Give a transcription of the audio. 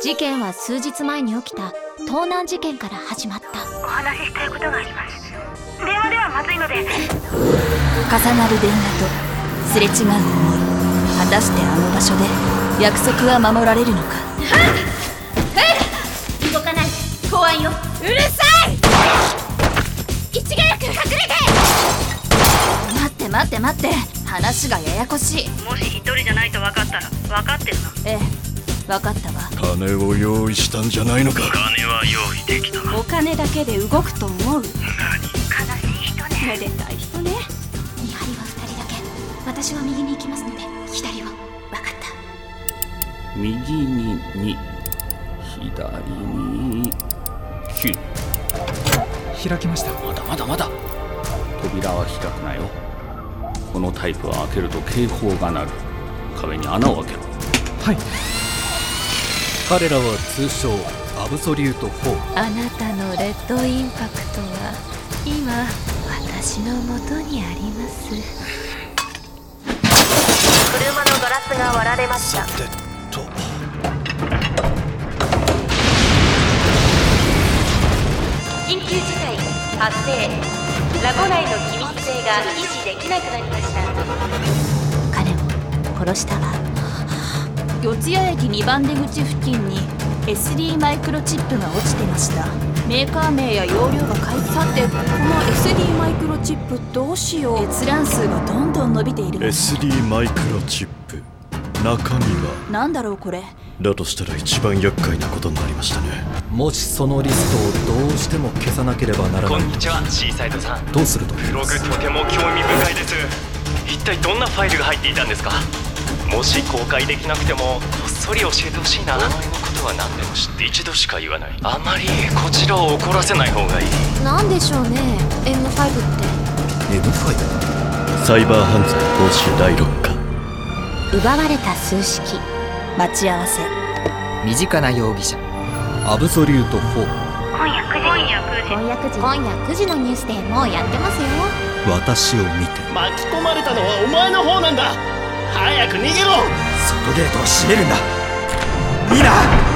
事件は数日前に起きた盗難事件から始まった。 お話ししたいことがあります。電話ではまずいので。 重なる電話とすれ違う思い、果たしてあの場所で約束は守られるのか。 動かない。怖いよ。 うるさい。 一眼レフ隠れて。 待って話がややこしい。 もし一人じゃないと分かったら分かってるな。 ええ、分かったわ。 金を用意したんじゃないのか。 金は用意できたな。 お金だけで動くと思う？ 悲しい人ね。 めでたい人ね。 見張りは2人だけ。私は右に行きますので左を。分かった。 右に2、左に9。 開きました。 まだ扉は開くなよ。このタイプは開けると警報が鳴る。壁に穴を開けろ。 はい。彼らは通称アブソリュート4。 あなたのレッドインパクトは今私の元にあります。 車のガラスが割られました。緊急事態発生。ラボ内の機密性が維持できなくなりました。 彼を殺したわ。四谷駅2番出口付近に SD マイクロチップが落ちてました。メーカー名や容量が書いてあって、この SD マイクロチップどうしよう。閲覧数がどんどん伸びているわね。 SD マイクロチップ、中身はなんだろうこれ。 だとしたら一番厄介なことになりましたね。 もしそのリストをどうしても消さなければならない。 こんにちは、シーサイドさん。 どうすると？ ブログとても興味深いです。一体どんなファイルが入っていたんですか？もし公開できなくてもこっそり教えてほしいな。お前のことは何でも知って一度しか言わない。あまりこちらを怒らせない方がいい。 なんでしょうね M5 って。 M5？ サイバー犯罪防止第6課。 奪われた数式。 待ち合わせ。 身近な容疑者アブソリュート4。 今夜9 時のニュースでもうやってますよ。 私を見て。 巻き込まれたのはお前の方なんだ。早く逃げろ。 そのゲートを閉めるんだ。ミラ